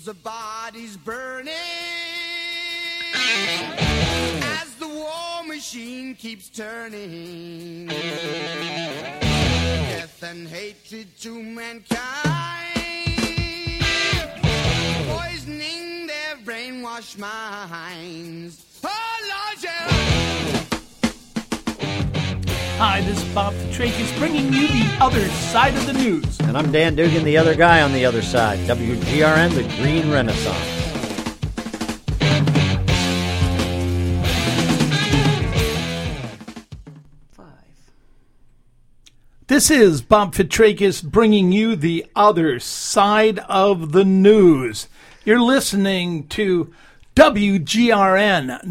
Fields of bodies burning as the war machine keeps turning. Death and hatred to mankind, poisoning their brainwashed minds. Oh, Lord, yeah. Hi, this is Bob Petrakis bringing you the other side of the news. And I'm Dan Dugan, the other guy on the other side. WGRN, the Green Renaissance. This is Bob Petrakis bringing you the other side of the news. You're listening to WGRN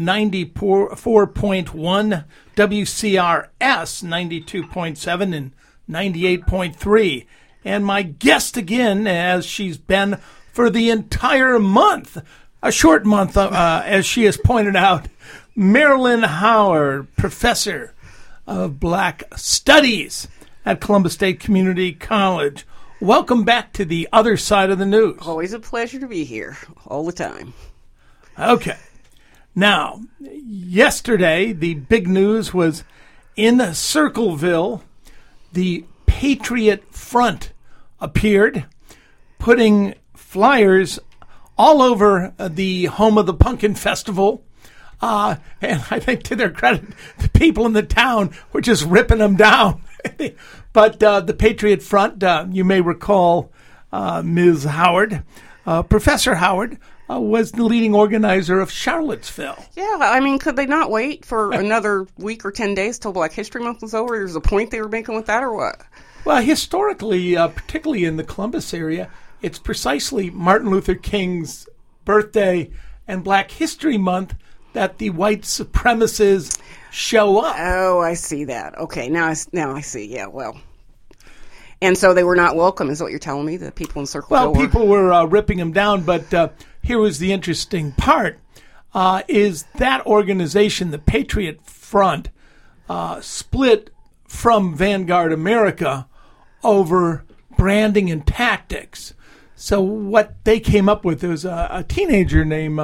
94.1, WCRS 92.7, and 98.3. And my guest again, as she's been for the entire month, a short month, as she has pointed out, Marilyn Howard, professor of Black Studies at Columbus State Community College. Welcome back to the other side of the news. Always a pleasure to be here, all the time. Okay. Now, yesterday, the big news was in Circleville, the Patriot Front appeared, putting flyers all over the home of the Pumpkin Festival. And I think to their credit, the people in the town were just ripping them down. But the Patriot Front, you may recall Ms. Howard, Professor Howard, was the leading organizer of Charlottesville. Yeah, I mean, could they not wait for another week or 10 days till Black History Month was over? There's a point they were making with that, or what? Well, historically, particularly in the Columbus area, it's precisely Martin Luther King's birthday and Black History Month that the white supremacists show up. Oh, I see that. Okay, now I see. Yeah, well. And so they were not welcome, is what you're telling me, the people in Circleville? Well, people were ripping them down, but here was the interesting part, is that organization, the Patriot Front, split from Vanguard America over branding and tactics. So what they came up with was a teenager named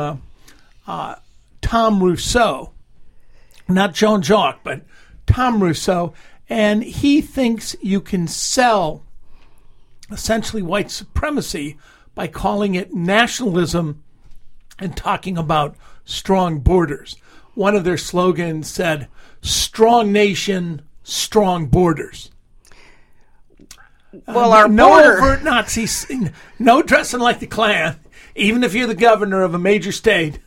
Tom Rousseau, not Jean Jacques, but Tom Rousseau, and he thinks you can sell essentially white supremacy by calling it nationalism and talking about strong borders. One of their slogans said, "Strong nation, strong borders." Well, our no border... overt Nazis, no dressing like the Klan, even if you're the governor of a major state.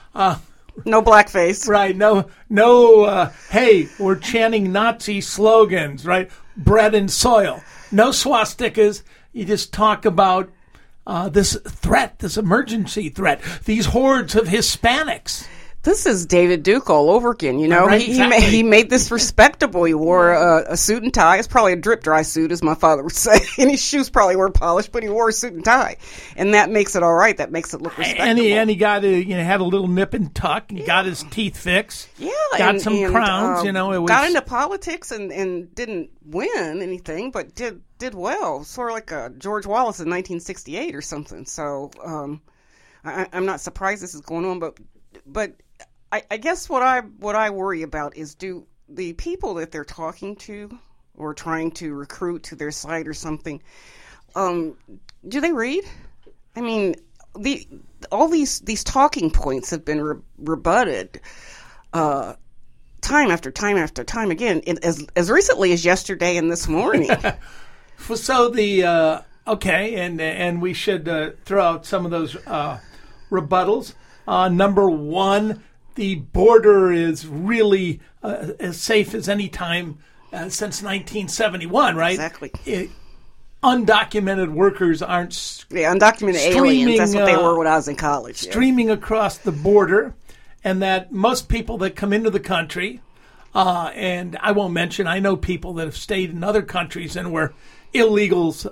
No blackface. Right. No, hey, we're chanting Nazi slogans, right? Bread and soil. No swastikas. You just talk about this threat, this emergency threat, these hordes of Hispanics. This is David Duke all over again, you know. Right, exactly. He made this respectable. He wore a suit and tie. It's probably a drip-dry suit, as my father would say. And his shoes probably were polished, but he wore a suit and tie. And that makes it all right. That makes it look respectable. And he got had a little nip and tuck, and got his teeth fixed. Yeah. Got some crowns, It was... Got into politics and didn't win anything, but did well. Sort of like George Wallace in 1968 or something. So I'm not surprised this is going on, but I guess what I worry about is, do the people that they're talking to or trying to recruit to their side or something, do they read? I mean, all these talking points have been rebutted time after time after time again, as recently as yesterday and this morning. So the and we should throw out some of those rebuttals. Number one, the border is really as safe as any time since 1971, right? Exactly. Undocumented workers aren't undocumented aliens. That's what they were when I was in college. Streaming across the border, and that most people that come into the country, and I won't mention, I know people that have stayed in other countries and were illegals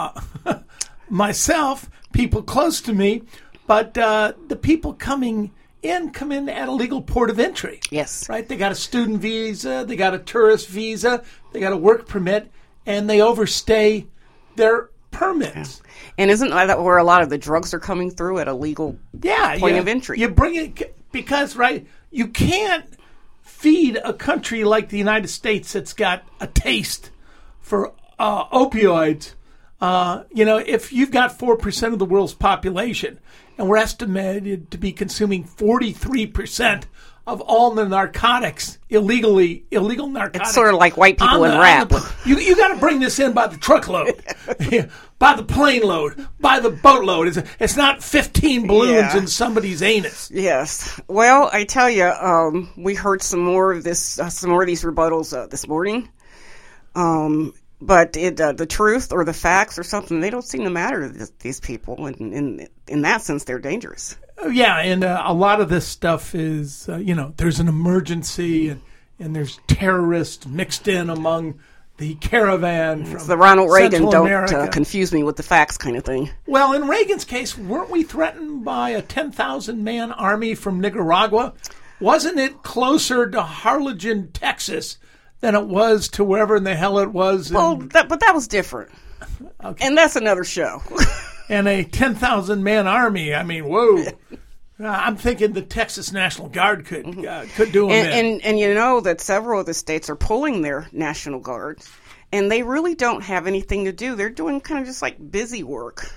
myself, people close to me, but the people come in at a legal port of entry. Yes. Right? They got a student visa, they got a tourist visa, they got a work permit, and they overstay their permits. And isn't that where a lot of the drugs are coming through at a legal point of entry? You bring it because, right, you can't feed a country like the United States that's got a taste for opioids. If you've got 4% of the world's population, and we're estimated to be consuming 43% of all the narcotics, illegal narcotics. It's sort of like white people in rap. You got to bring this in by the truckload, by the plane load, by the boatload. It's not 15 balloons in somebody's anus. Yes. Well, I tell you, we heard some more of these rebuttals this morning. But the truth or the facts or something, they don't seem to matter to these people. And in that sense, they're dangerous. Yeah, and a lot of this stuff is, there's an emergency and there's terrorists mixed in among the caravan from it's the Ronald Reagan, Central don't confuse me with the facts kind of thing. Well, in Reagan's case, weren't we threatened by a 10,000-man army from Nicaragua? Wasn't it closer to Harlingen, Texas, than it was to wherever in the hell it was? But that was different. Okay. And that's another show. And a 10,000-man army. I mean, whoa. I'm thinking the Texas National Guard could do them in. And you know that several of the states are pulling their National Guards, and they really don't have anything to do. They're doing kind of just like busy work,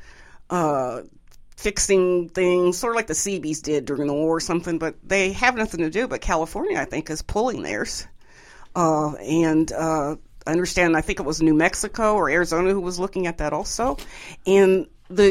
fixing things, sort of like the Seabees did during the war or something, but they have nothing to do. But California, I think, is pulling theirs. I understand, I think it was New Mexico or Arizona who was looking at that also. And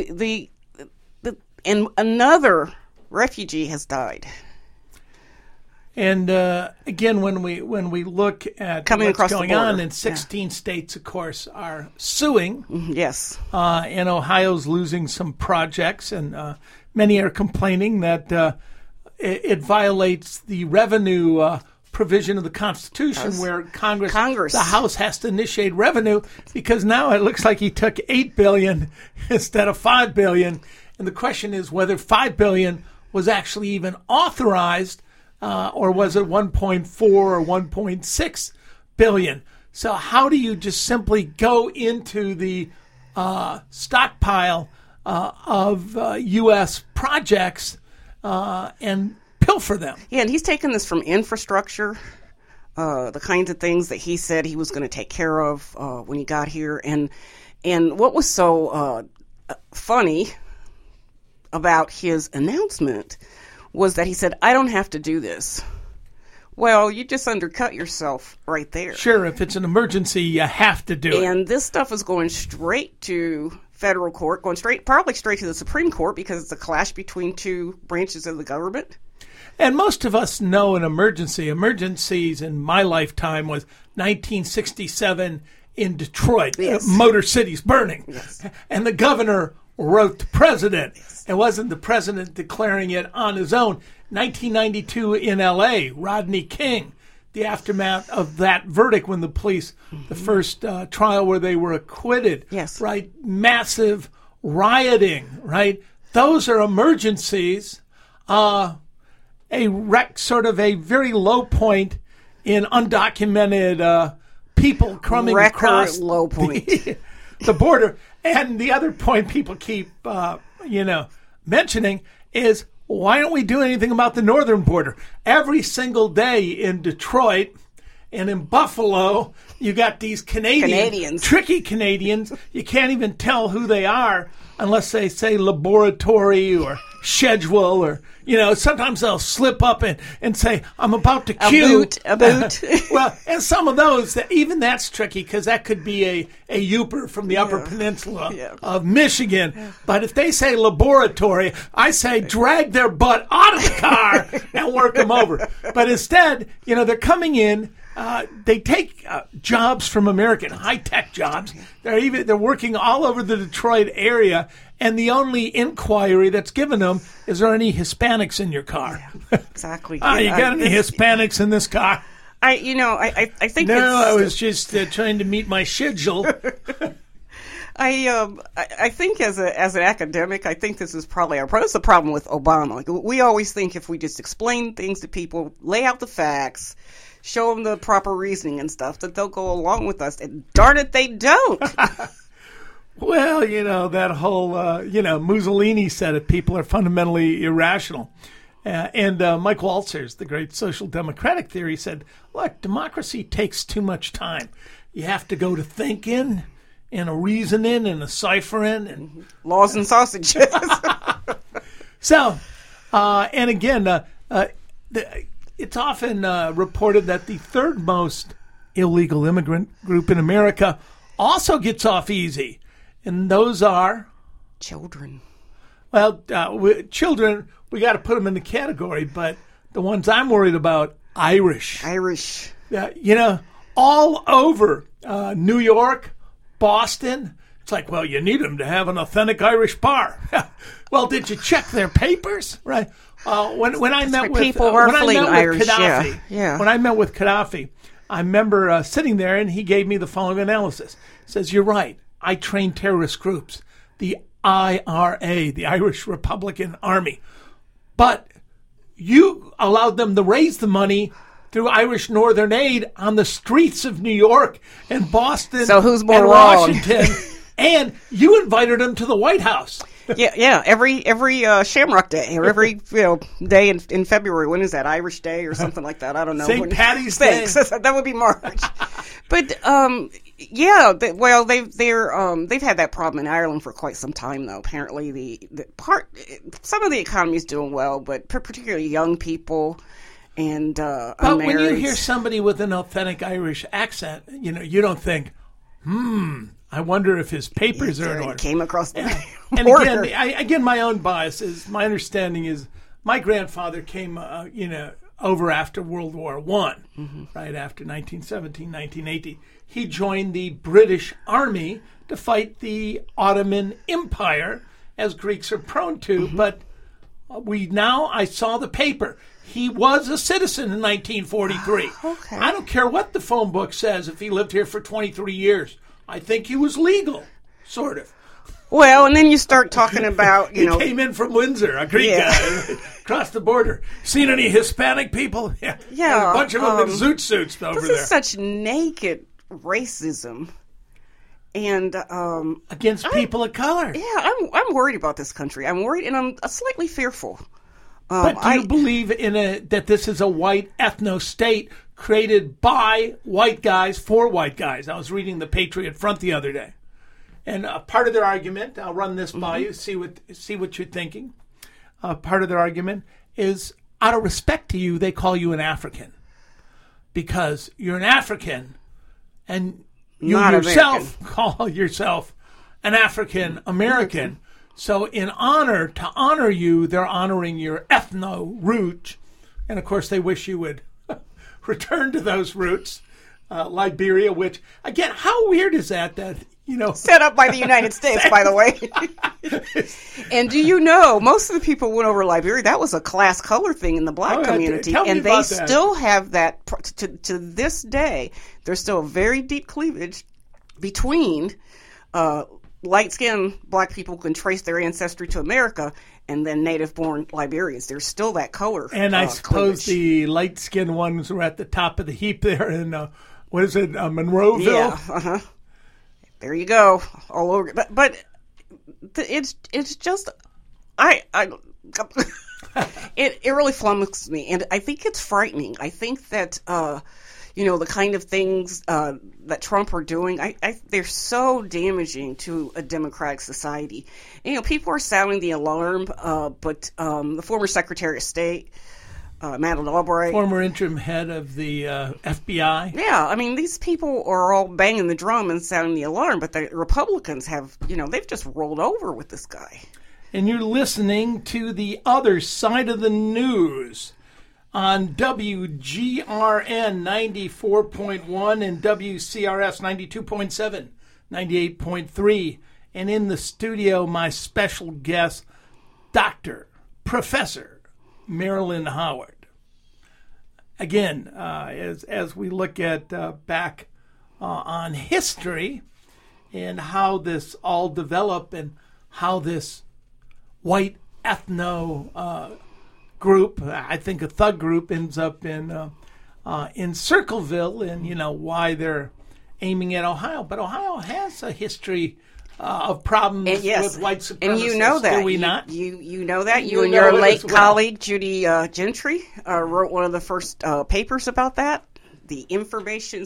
and another refugee has died. And again, when we look at coming what's across going the border, on, and 16 states, of course, are suing. Yes. And Ohio's losing some projects, and many are complaining that it violates the revenue provision of the Constitution, where Congress, the House, has to initiate revenue, because now it looks like he took $8 billion instead of $5 billion, and the question is whether $5 billion was actually even authorized, or was it 1.4 or 1.6 billion? So how do you just simply go into the stockpile of U.S. projects and pilfer them? Yeah, and he's taken this from infrastructure, the kinds of things that he said he was going to take care of when he got here. And what was so funny about his announcement was that he said, I don't have to do this. Well, you just undercut yourself right there. Sure, if it's an emergency, you have to do it. And this stuff is going straight to federal court, probably straight to the Supreme Court, because it's a clash between two branches of the government. And most of us know an emergency. Emergencies in my lifetime was 1967 in Detroit. Yes. Motor City's burning. Yes. And the governor wrote the president. Yes. It wasn't the president declaring it on his own. 1992 in L.A., Rodney King, the aftermath of that verdict when the police, the first trial where they were acquitted. Yes. Right? Massive rioting, right? Those are emergencies. Sort of a very low point in undocumented people coming across low point. the border. And the other point people keep, mentioning is, why don't we do anything about the northern border? Every single day in Detroit and in Buffalo, you got these Canadians, tricky Canadians. You can't even tell who they are unless they say laboratory or schedule, or, sometimes they'll slip up and say, I'm about to queue. A boot. Well, and some of those, even that's tricky, because that could be a Yooper from the Upper Peninsula of Michigan. Yeah. But if they say laboratory, I say drag their butt out of the car and work them over. But instead, they're coming in. They take jobs from American, high-tech jobs. They're working all over the Detroit area, and the only inquiry that's given them is, there any Hispanics in your car? Yeah, exactly. You got any Hispanics in this car? I think I was just trying to meet my schedule. I think as an academic, I think this is probably the problem with Obama. Like, we always think if we just explain things to people, lay out the facts, show them the proper reasoning and stuff, that they'll go along with us. And darn it, they don't. Well, that whole, Mussolini said it, people are fundamentally irrational. And Mike Walzer's, the great social democratic theory, said, look, democracy takes too much time. You have to go to thinking and a reasoning and a ciphering. And laws and sausages. So, and again, it's often reported that the third most illegal immigrant group in America also gets off easy. And those are? Children. Well, children, we got to put them in the category, but the ones I'm worried about, Irish. All over New York, Boston. It's like, well, you need them to have an authentic Irish bar. Well, did you check their papers? Right. When I met with Gaddafi, when I met with Gaddafi, I remember sitting there and he gave me the following analysis. He says, you're right. I train terrorist groups, the IRA, the Irish Republican Army. But you allowed them to raise the money through Irish Northern Aid on the streets of New York and Boston so who's more and wrong? Washington. And you invited them to the White House. Yeah. Every Shamrock Day or every day in February. When is that? Irish Day or something like that? I don't know. St. Patty's Day. That would be March. But they've had that problem in Ireland for quite some time though. Apparently, some of the economy is doing well, but particularly young people and but unmarried. When you hear somebody with an authentic Irish accent, you don't think, I wonder if his papers are in order. Came across the and border. again, my own bias is, my understanding is, my grandfather came, over after World War I, right after 1917, 1918. He joined the British Army to fight the Ottoman Empire, as Greeks are prone to. But I saw the paper. He was a citizen in 1943. Okay. I don't care what the phone book says if he lived here for 23 years. I think he was legal, sort of. Well, and then you start talking about, He came in from Windsor, a Greek guy, across the border. Seen any Hispanic people? Yeah. Yeah, a bunch of them in zoot suits over this there. is such naked racism. And against people of color. Yeah, I'm worried about this country. I'm worried, and I'm slightly fearful. But do you believe that this is a white ethno-state created by white guys for white guys? I was reading the Patriot Front the other day. And part of their argument, I'll run this by you, see what you're thinking. Part of their argument is, out of respect to you, they call you an African. Because you're an African, and you yourself call yourself an African American. So to honor you, they're honoring your ethno root. And of course, they wish you would return to those roots. Liberia, which, again, how weird is that set up by the United States, by the way. And do you know, most of the people went over Liberia, that was a class color thing in the black community. And they still have that, to this day, there's still a very deep cleavage between light-skinned black people who can trace their ancestry to America and then native-born Liberians. There's still that color And I suppose cleavage. the light-skinned ones were at the top of the heap there in, Monroeville? Yeah, there you go, all over. But it's just it really flummoxes me, and I think it's frightening. I think that the kind of things that Trump are doing, they're so damaging to a democratic society. And, people are sounding the alarm, but the former Secretary of State, Madeleine Albright, former interim head of the FBI. Yeah, I mean, these people are all banging the drum and sounding the alarm, but the Republicans have, they've just rolled over with this guy. And you're listening to The Other Side of the News on WGRN 94.1 and WCRS 92.7, 98.3. And in the studio, my special guest, Dr. Professor Marilyn Howard. Again, as we look at back on history and how this all developed and how this white ethno group, I think a thug group, ends up in Circleville, and why they're aiming at Ohio. But Ohio has a history of problems And yes, with white supremacists. and you know that. Do we not? You know that. You You and know your it late as well. colleague Judy Gentry wrote one of the first papers about that. The information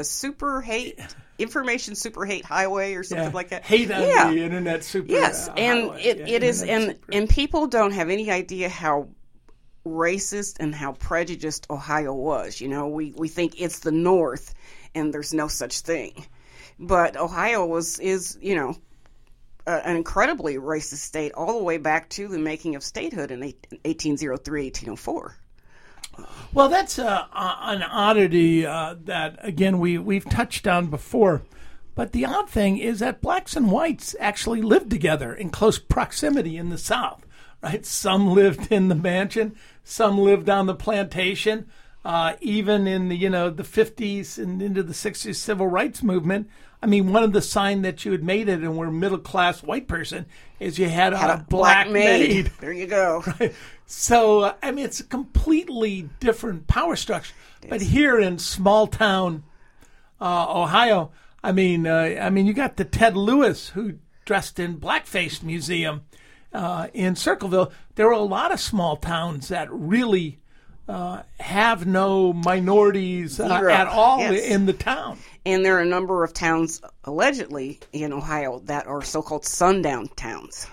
super hate highway or something like that. Hate on Yeah. the internet super. Yes, and highway. it is, and people don't have any idea how racist and how prejudiced Ohio was. You know, we think it's the North, and there's no such thing. But Ohio is an incredibly racist state all the way back to the making of statehood in 1803, 1804. Well, that's an oddity that, again, we've touched on before. But the odd thing is that blacks and whites actually lived together in close proximity in the South, right? Some lived in the mansion, some lived on the plantation. Even in the 50s and into the 60s civil rights movement, I mean, one of the signs that you had made it and were a middle-class white person is you had a black maid. There you go. Right? So, I mean, it's a completely different power structure. But here in small-town Ohio, I mean, you got the Ted Lewis who dressed in blackface museum in Circleville. There were a lot of small towns that really have no minorities at all in the town. And there are a number of towns, allegedly, in Ohio that are so-called sundown towns.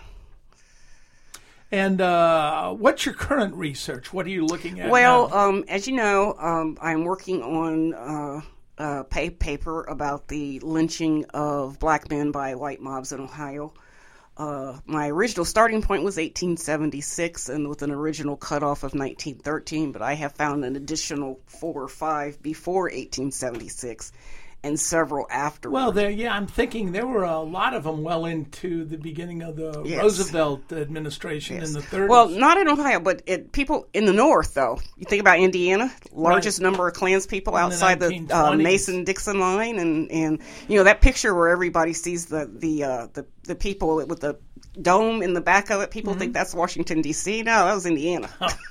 And what's your current research? What are you looking at Well, now? as you know, I'm working on a paper about the lynching of black men by white mobs in Ohio. My original starting point was 1876 and with an original cutoff of 1913, but I have found an additional 4 or 5 before 1876 and several afterwards. Well, I'm thinking there were a lot of them well into the beginning of the Roosevelt administration in the 30s. Well, not in Ohio, but people in the North, though. You think about Indiana, largest number of Klans people outside the Mason-Dixon line, and that picture where everybody sees the people with the dome in the back of it. People think that's Washington, D.C. No, that was Indiana.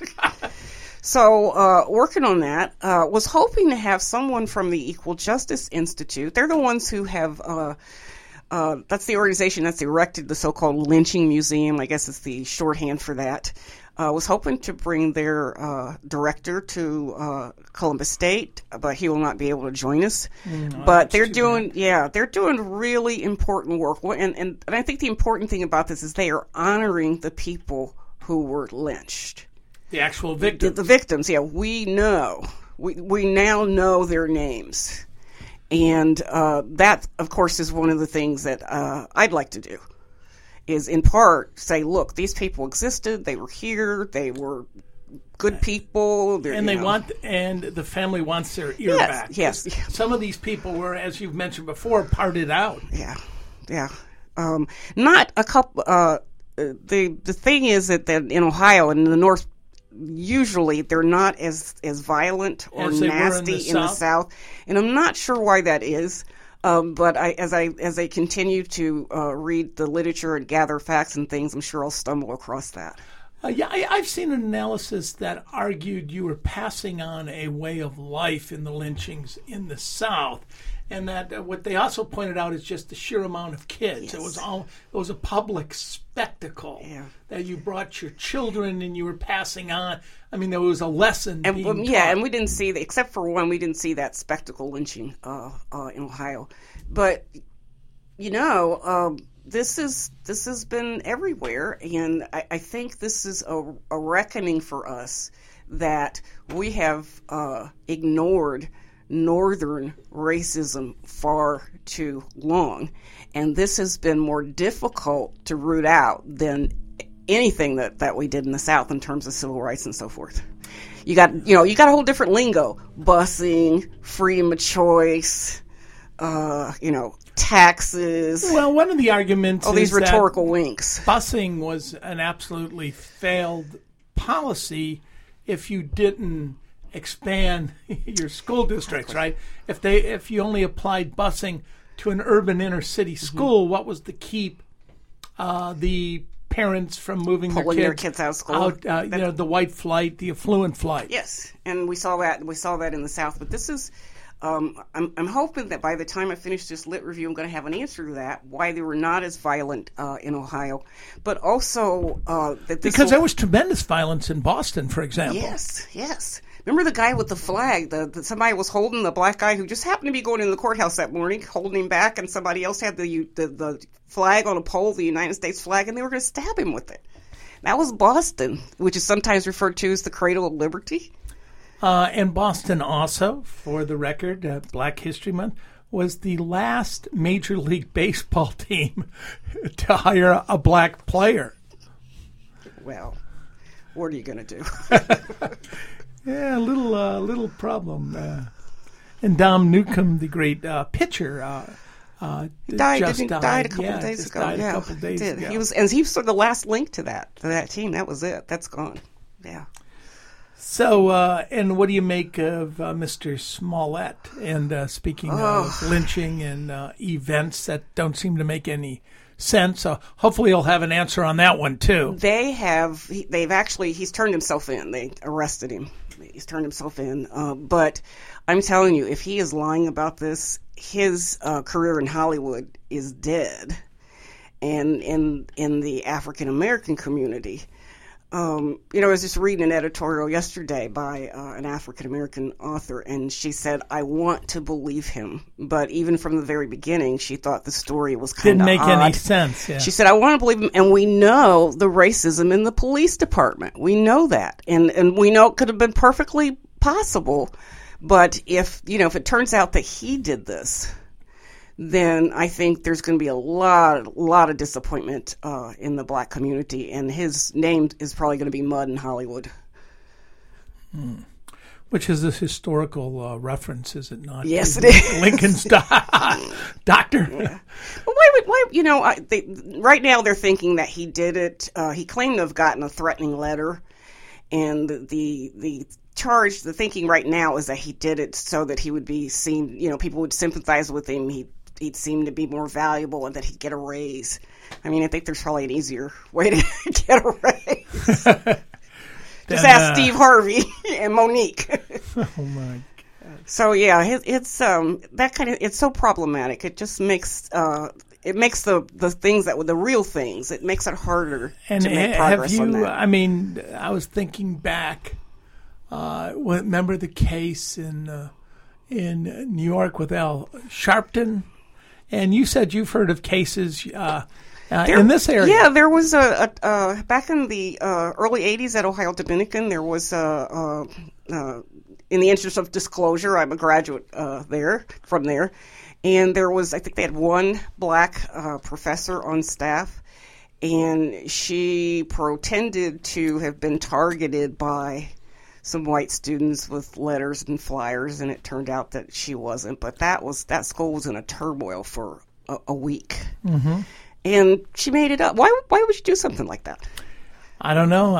So, working on that, was hoping to have someone from the Equal Justice Institute. They're the ones who have, that's the organization that's erected the so-called lynching museum. I guess it's the shorthand for that. Was hoping to bring their director to Columbus State, but he will not be able to join us. But they're doing really important work. And I think the important thing about this is they are honoring the people who were lynched. The actual victims. The victims, yeah. We know. We now know their names. And that, of course, is one of the things that I'd like to do, is in part say, look, these people existed. They were here. They were good people. And the family wants their ear back. Yes. Some of these people were, as you've mentioned before, parted out. Yeah. Not a couple. The thing is that in Ohio and in the North, usually they're not as violent or nasty in the South, and I'm not sure why that is. But as I continue to read the literature and gather facts and things, I'm sure I'll stumble across that. I've seen an analysis that argued you were passing on a way of life in the lynchings in the South, and that what they also pointed out is just the sheer amount of kids. Yes. It was a public spectacle that you brought your children and you were passing on. I mean, there was a lesson being taught. And we didn't see except for one, we didn't see that spectacle lynching in Ohio, but this has been everywhere, and I think this is a reckoning for us that we have ignored Northern racism far too long, and this has been more difficult to root out than anything that we did in the South in terms of civil rights and so forth. You got a whole different lingo: busing, freedom of choice, taxes. Well, one of the arguments is these rhetorical winks. Busing was an absolutely failed policy if you didn't expand your school districts, right? If you only applied busing to an urban inner city school, what was to keep the parents from moving their kids out of school? The white flight, the affluent flight. Yes, and we saw that in the South. But this is I'm hoping that by the time I finish this lit review, I'm going to have an answer to that, why they were not as violent in Ohio, but also that this Because there was tremendous violence in Boston, for example. Yes. Remember the guy with the flag? Somebody was holding the black guy who just happened to be going into the courthouse that morning, holding him back, and somebody else had the flag on a pole, the United States flag, and they were going to stab him with it. That was Boston, which is sometimes referred to as the cradle of liberty. And Boston also, for the record, Black History Month, was the last Major League Baseball team to hire a black player. Well, what are you going to do? Yeah, a little problem. And Dom Newcomb, the great pitcher, died a couple of days ago. He was sort of the last link to that team. That was it. That's gone. Yeah. So, and what do you make of Mr. Smollett? And speaking of lynching and events that don't seem to make any sense, so hopefully you'll have an answer on that one too. He's turned himself in. They arrested him. He's turned himself in. But I'm telling you, if he is lying about this, his career in Hollywood is dead. And in the African American community. I was just reading an editorial yesterday by an African-American author, and she said, I want to believe him. But even from the very beginning, she thought the story was kind of odd. Didn't make any sense. Yeah. She said, I want to believe him, and we know the racism in the police department. We know that. And we know it could have been perfectly possible. But if it turns out that he did this, then I think there's going to be a lot of disappointment in the black community, and his name is probably going to be mud in Hollywood. Which is this historical reference, is it not? Yes, it is. Lincoln's doctor. Yeah. Well, why? Right now they're thinking that he did it. He claimed to have gotten a threatening letter, and the charge, the thinking right now is that he did it so that he would be seen. People would sympathize with him. He'd seem to be more valuable, and that he'd get a raise. I mean, I think there's probably an easier way to get a raise. Just ask Steve Harvey and Monique. Oh my God! So yeah, it's that kind of, it's so problematic. It just makes the things that were the real things. It makes it harder to make progress on that. I mean, I was thinking back. Remember the case in New York with Al Sharpton? And you said you've heard of cases in this area. Yeah, there was back in the early 80s at Ohio Dominican, there was in the interest of disclosure, I'm a graduate from there, and there was, I think they had one black professor on staff, and she pretended to have been targeted by some white students with letters and flyers, and it turned out that she wasn't. But that school was in a turmoil for a week, and she made it up. Why would you do something like that? I don't know.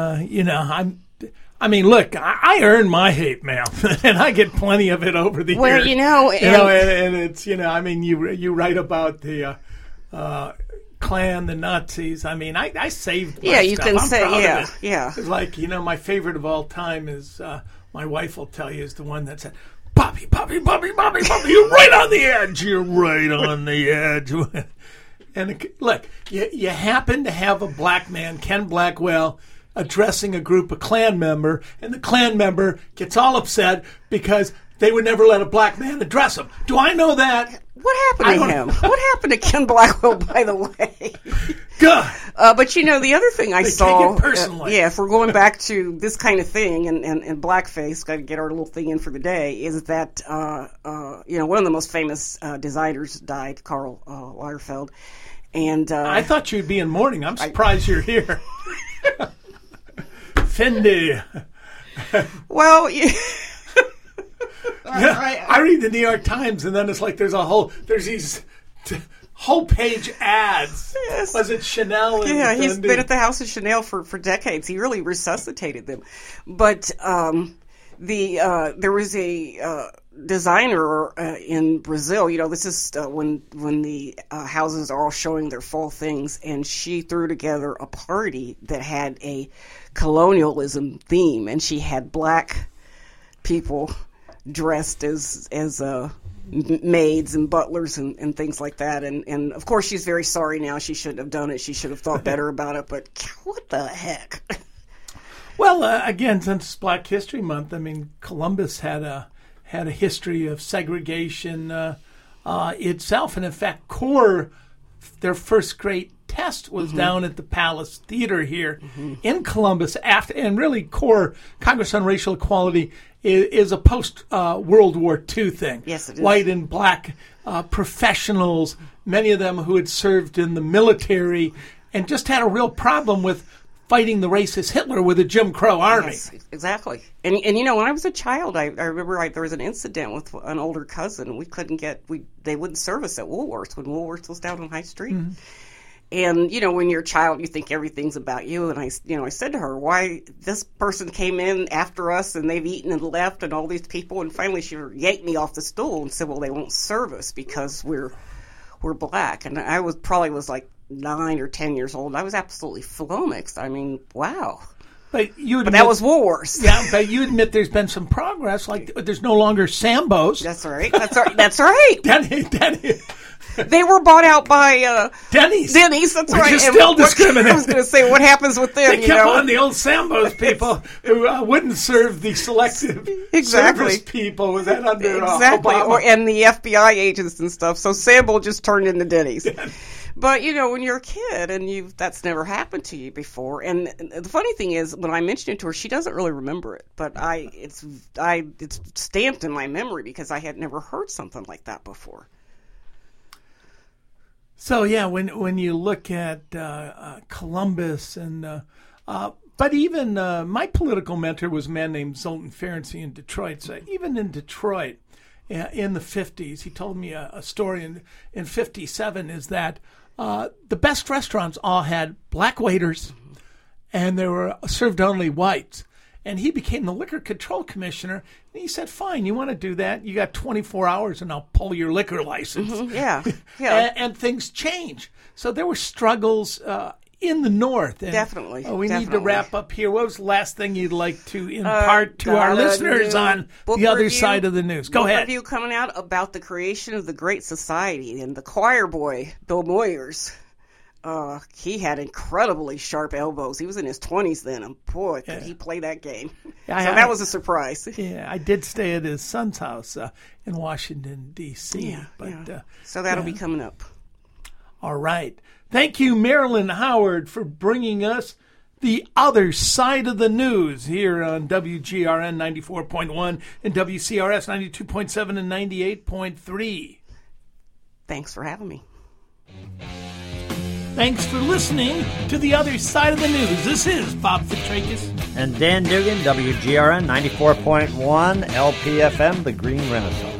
Look, I earn my hate mail, and I get plenty of it over the years. And it's you write about the Klan, the Nazis. I mean, I saved my you stuff. can I'm say, proud of it. yeah. It's like, my favorite of all time is, my wife will tell you, is the one that said, Bobby, you're right on the edge. You're right on the edge. And look, you happen to have a black man, Ken Blackwell, addressing a group of Klan member, and the Klan member gets all upset because they would never let a black man address him. Do I know that? What happened to him? What happened to Ken Blackwell, by the way? Good. But the other thing I saw, take it personally. If we're going back to this kind of thing and blackface, got to get our little thing in for the day, is that one of the most famous designers died, Karl Lagerfeld, and I thought you'd be in mourning. I'm surprised you're here. Fendi. Well. I read the New York Times, and then it's like there's these whole page ads. Yes. Was it Chanel? Yeah, he's been at the House of Chanel for decades. He really resuscitated them. But there was a designer in Brazil. This is when the houses are all showing their fall things, and she threw together a party that had a colonialism theme, and she had black people dressed as maids and butlers and things like that. And of course, she's very sorry now. She shouldn't have done it. She should have thought better about it. But what the heck? Well, again, since it's Black History Month, I mean, Columbus had a history of segregation itself, and in fact, CORE, their first great test was down at the Palace Theater here in Columbus. And really, CORE, Congress on Racial Equality, is a post-World War II thing. Yes, it is. White and black professionals, many of them who had served in the military, and just had a real problem with fighting the racist Hitler with a Jim Crow army. Yes, exactly. And you know, when I was a child, I remember there was an incident with an older cousin. We couldn't they wouldn't serve us at Woolworths when Woolworths was down on High Street. And, you know, when you're a child, you think everything's about you. And I said to her, why this person came in after us and they've eaten and left and all these people. And finally she yanked me off the stool and said, well, they won't serve us because we're black. And I was like 9 or 10 years old. I was absolutely flummoxed. I mean, wow. But that was Woolworths. Yeah, but you admit there's been some progress. Like there's no longer Sambo's. That's right. That's right. Denny. They were bought out by Denny's. That's right. You're still discriminating. I was going to say, what happens with them? They kept on the old Sambo's people who wouldn't serve the selective service people. Was that under Obama? And the FBI agents and stuff. So Sambo just turned into Denny's. Yeah. But, you know, when you're a kid and that's never happened to you before. And the funny thing is, when I mentioned it to her, she doesn't really remember it. But it's stamped in my memory because I had never heard something like that before. So, yeah, when you look at Columbus and but even my political mentor was a man named Zoltan Ferenczi in Detroit. So even in Detroit in the 50s, he told me a story in 57 is that the best restaurants all had black waiters and they were served only whites. And he became the liquor control commissioner. And he said, fine, you want to do that? You got 24 hours and I'll pull your liquor license. Yeah. And things change. So there were struggles in the North. And, definitely. We need to wrap up here. What was the last thing you'd like to impart to our listeners on the other side of the news? Go ahead. Review coming out about the creation of the Great Society and the choir boy, Bill Moyers. He had incredibly sharp elbows. He was in his 20s then, and boy, could he play that game. That was a surprise. Yeah, I did stay at his son's house in Washington, D.C. So that'll be coming up. All right. Thank you, Marilyn Howard, for bringing us the other side of the news here on WGRN 94.1 and WCRS 92.7 and 98.3. Thanks for having me. Thanks for listening to The Other Side of the News. This is Bob Fitrakis. And Dan Dugan, WGRN 94.1 LPFM, The Green Renaissance.